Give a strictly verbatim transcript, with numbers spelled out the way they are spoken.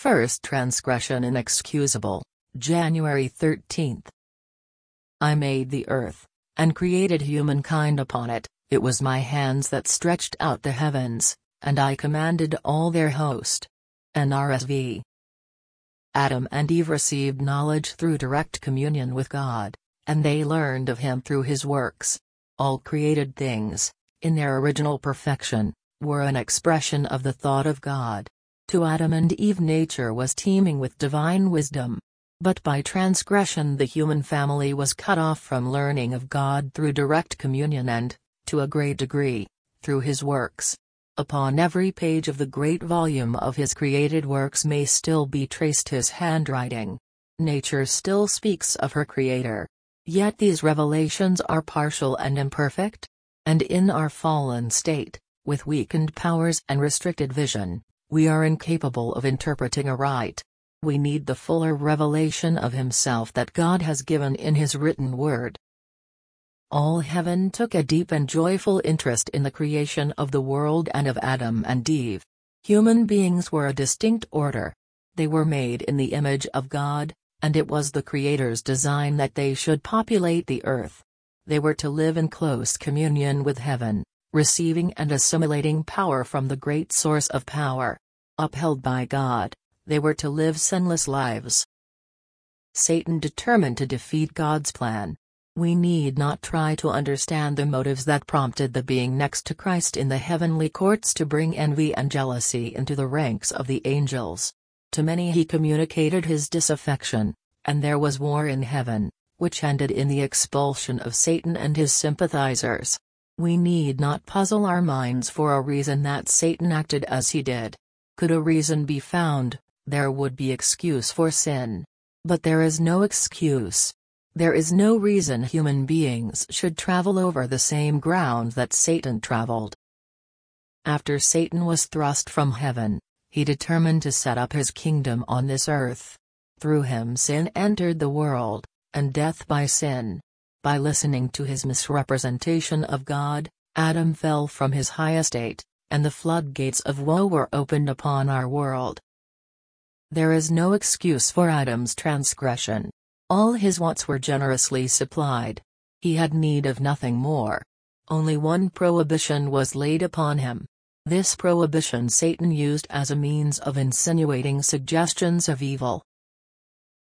First transgression inexcusable, January thirteenth. I made the earth, and created humankind upon it. It was my hands that stretched out the heavens, and I commanded all their host. N R S V. Adam and Eve received knowledge through direct communion with God, and they learned of Him through His works. All created things, in their original perfection, were an expression of the thought of God. To Adam and Eve nature was teeming with divine wisdom. But by transgression the human family was cut off from learning of God through direct communion and, to a great degree, through His works. Upon every page of the great volume of His created works may still be traced His handwriting. Nature still speaks of her Creator. Yet these revelations are partial and imperfect. And in our fallen state, with weakened powers and restricted vision, we are incapable of interpreting aright. We need the fuller revelation of Himself that God has given in His written word. All heaven took a deep and joyful interest in the creation of the world and of Adam and Eve. Human beings were a distinct order. They were made in the image of God, and it was the Creator's design that they should populate the earth. They were to live in close communion with heaven, receiving and assimilating power from the great source of power. Upheld by God, they were to live sinless lives. Satan determined to defeat God's plan. We need not try to understand the motives that prompted the being next to Christ in the heavenly courts to bring envy and jealousy into the ranks of the angels. To many he communicated his disaffection, and there was war in heaven, which ended in the expulsion of Satan and his sympathizers. We need not puzzle our minds for a reason that Satan acted as he did. Could a reason be found, there would be excuse for sin. But there is no excuse. There is no reason human beings should travel over the same ground that Satan traveled. After Satan was thrust from heaven, he determined to set up his kingdom on this earth. Through him sin entered the world, and death by sin. By listening to his misrepresentation of God, Adam fell from his high estate, and the floodgates of woe were opened upon our world. There is no excuse for Adam's transgression. All his wants were generously supplied. He had need of nothing more. Only one prohibition was laid upon him. This prohibition Satan used as a means of insinuating suggestions of evil.